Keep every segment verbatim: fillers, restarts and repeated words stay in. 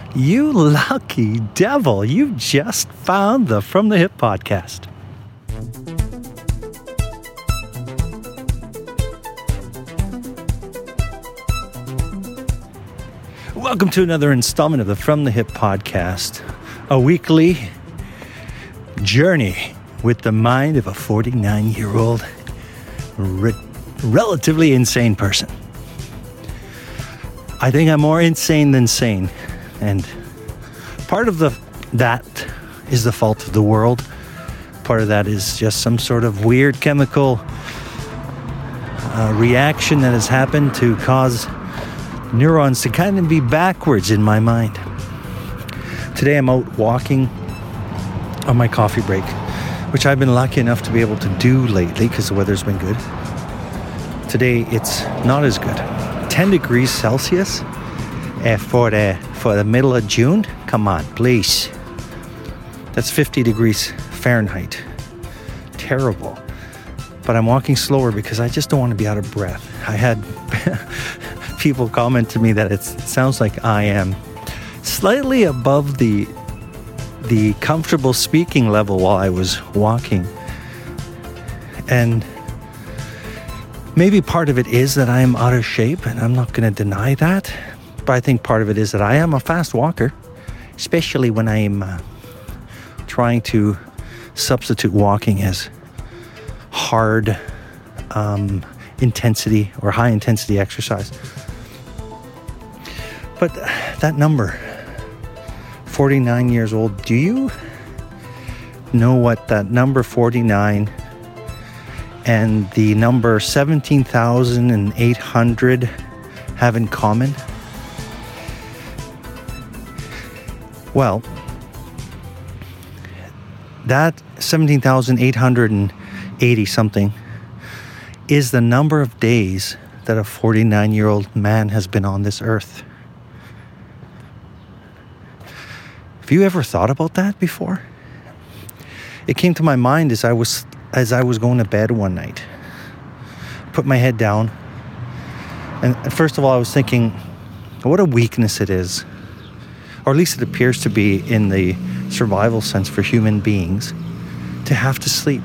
You lucky devil, you just found the From the Hip podcast. Welcome to another installment of the From the Hip podcast, a weekly journey with the mind of a forty-nine-year-old re- relatively insane person. I think I'm more insane than sane. And part of the that is the fault of the world. Part of that is just some sort of weird chemical uh, reaction that has happened to cause neurons to kind of be backwards in my mind. Today I'm out walking on my coffee break, which I've been lucky enough to be able to do lately because the weather's been good. Today it's not as good. ten degrees Celsius. Uh, for the for the middle of June, come on, please. That's fifty degrees Fahrenheit. Terrible. But I'm walking slower because I just don't want to be out of breath. I had people comment to me that it's, it sounds like I am slightly above the the comfortable speaking level while I was walking. And maybe part of it is that I am out of shape, and I'm not going to deny that. But I think part of it is that I am a fast walker, especially when I'm uh, trying to substitute walking as hard um, intensity or high intensity exercise. But that number, forty-nine years old, do you know what that number forty-nine and the number seventeen thousand eight hundred have in common? Well, that seventeen thousand eight hundred eighty something is the number of days that a forty-nine-year-old man has been on this earth. Have you ever thought about that before? It came to my mind as I was as I was going to bed one night. Put my head down, and first of all, I was thinking, what a weakness it is. Or at least it appears to be in the survival sense for human beings, to have to sleep.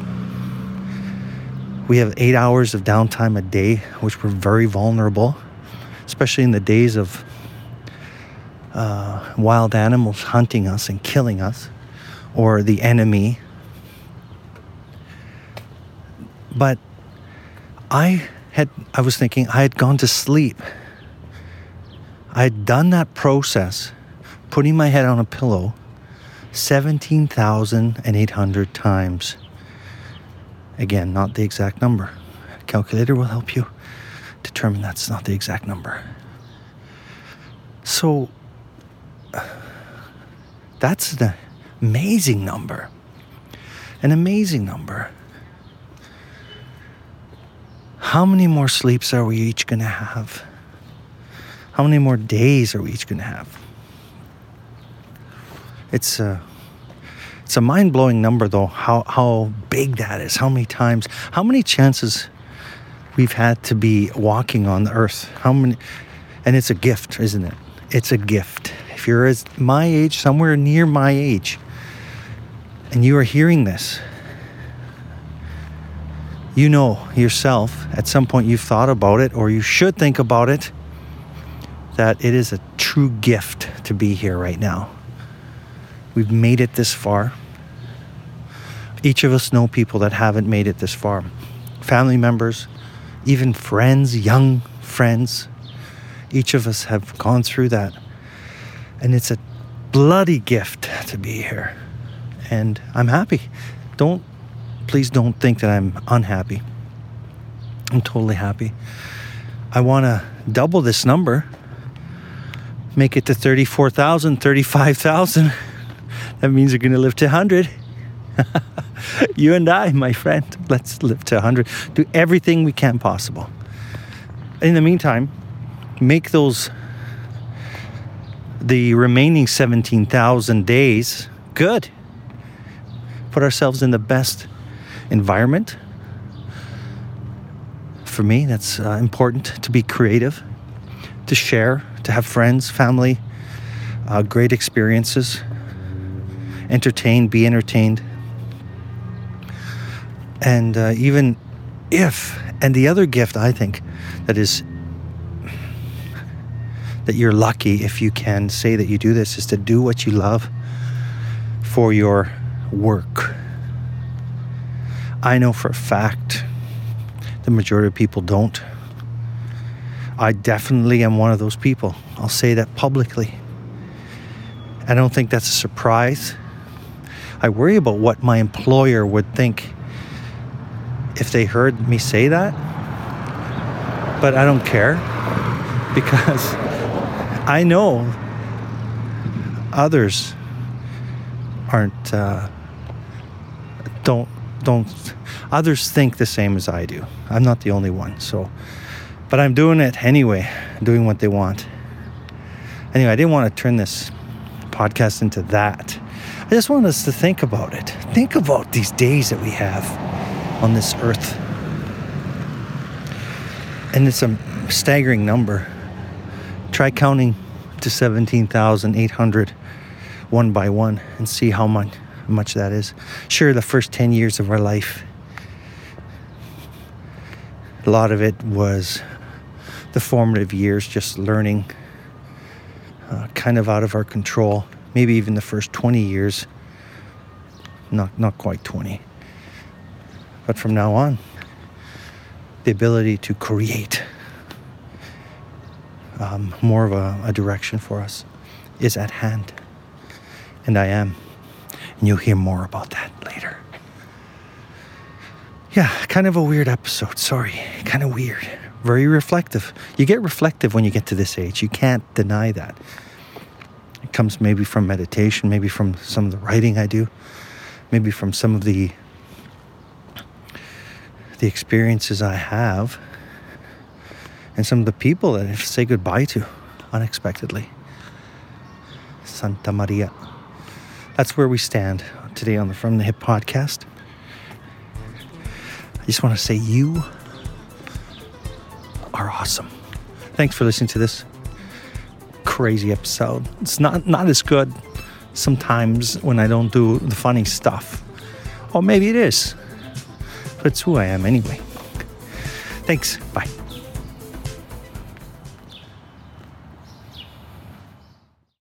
We have eight hours of downtime a day, which we're very vulnerable, especially in the days of uh, wild animals hunting us and killing us, or the enemy. But I had, I was thinking I had gone to sleep. I had done that process, putting my head on a pillow, seventeen thousand eight hundred times. Again, not the exact number. A calculator will help you determine that's not the exact number. So, that's an amazing number. An amazing number. How many more sleeps are we each going to have? How many more days are we each going to have? It's a, it's a mind-blowing number, though, how, how big that is, how many times, how many chances we've had to be walking on the earth. How many, and it's a gift, isn't it? It's a gift. If you're as my age, somewhere near my age, and you are hearing this, you know yourself, at some point you've thought about it, or you should think about it, that it is a true gift to be here right now. We've made it this far. Each of us know people that haven't made it this far. Family members, even friends, young friends. Each of us have gone through that. And it's a bloody gift to be here. And I'm happy. Don't, please don't think that I'm unhappy. I'm totally happy. I want to double this number. Make it to thirty-four thousand, thirty-five thousand. That means you're going to live to one hundred. You and I, my friend, let's live to one hundred. Do everything we can possible. In the meantime, make those, the remaining seventeen thousand days good. Put ourselves in the best environment. For me, that's uh, important, to be creative, to share, to have friends, family, uh, great experiences, entertain, be entertained. And uh, even if, and the other gift I think that is, that you're lucky if you can say that you do this, is to do what you love for your work. I know for a fact the majority of people don't. I definitely am one of those people. I'll say that publicly. I don't think that's a surprise. I worry about what my employer would think if they heard me say that. But I don't care, because I know others aren't, uh, don't, don't, others think the same as I do. I'm not the only one, so, but I'm doing it anyway, doing what they want. Anyway, I didn't want to turn this podcast into that. I just want us to think about it. Think about these days that we have on this earth. And it's a staggering number. Try counting to seventeen thousand eight hundred one by one and see how much, how much that is. Sure, the first ten years of our life, a lot of it was the formative years, just learning, uh, kind of out of our control. Maybe even the first twenty years, not not quite twenty. But from now on, the ability to create um, more of a, a direction for us is at hand. And I am. And you'll hear more about that later. Yeah, kind of a weird episode. Sorry. Kind of weird. Very reflective. You get reflective when you get to this age. You can't deny that. It comes maybe from meditation, maybe from some of the writing I do, maybe from some of the the experiences I have, and some of the people that I say goodbye to unexpectedly. Santa Maria. That's where we stand today on the From the Hip podcast. I just want to say you are awesome. Thanks for listening to this crazy episode. It's not, not as good sometimes when I don't do the funny stuff. Or maybe it is. But it's who I am anyway. Thanks. Bye.